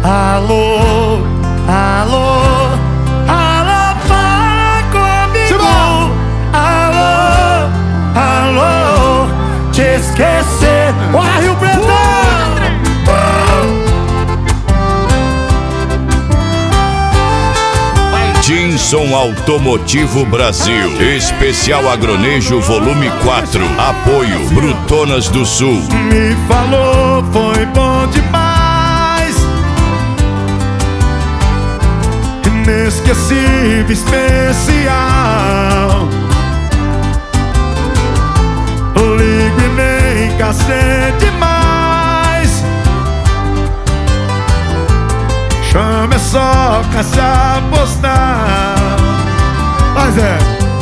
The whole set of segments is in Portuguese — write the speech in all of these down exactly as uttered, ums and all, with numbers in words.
Alô, alô, alô, fala comigo. Alô, alô, te esquecer. Olha, Rio Preto! Tinson Automotivo Brasil, Especial Agronejo Volume quatro. Apoio Brutonas do Sul. Me falou, foi bom demais, inesquecível, especial. Ligo e nem cacete demais. Chama é só caixa postal. Mas é,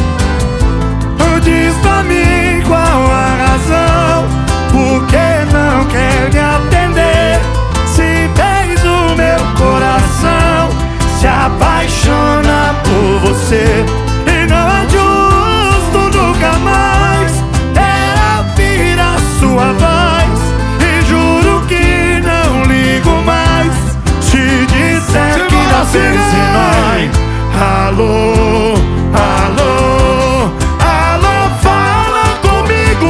diz pra mim qual a razão, por que não quer me atender? Se tens o meu coração, se apaixona por você. E não é justo nunca mais ela vir a sua voz. E juro que não ligo mais se disser que nasceu sem nós. Alô, alô, alô, fala comigo.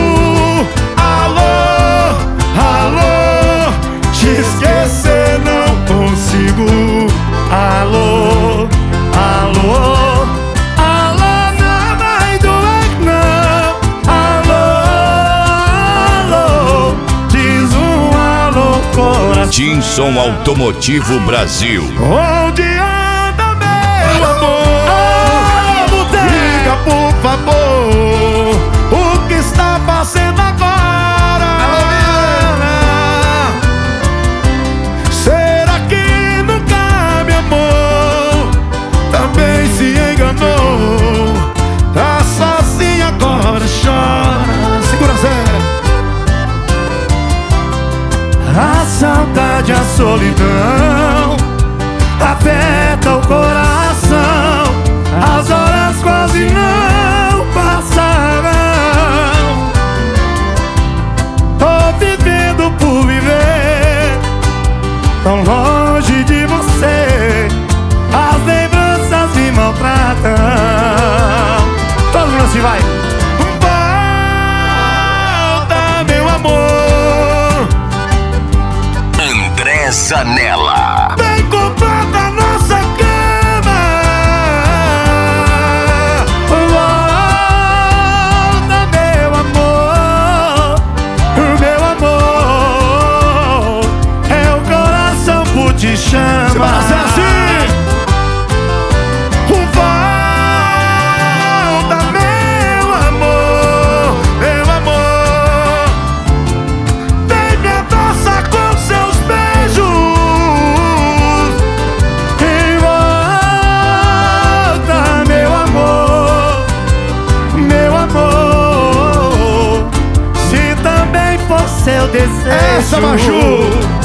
Alô, alô, te esquecer não consigo. Alô, alô, alô, não vai doer não. Alô, alô, diz um alô, coração. Tinson Automotivo Brasil. Onde anda meu amor? Diga por favor, o que está fazendo agora? Será que nunca me amou? Também se enganou. Tá sozinha agora, chora. Segura, Zé. A saudade, a solidão aperta o coração. As horas quase não passarão. Tô vivendo por viver, tão longe de você. As lembranças me maltratam. Todo mundo assim vai. Volta, meu amor. André Zanella. Vem comprar da nossa cama. Volta, meu amor. Meu amor, é o coração por te chama. Se vai ser assim. Volta, meu amor, meu amor. Vem me abraçar com seus beijos. E volta, meu amor, meu amor. Se também for seu desejo. Essa, Maju.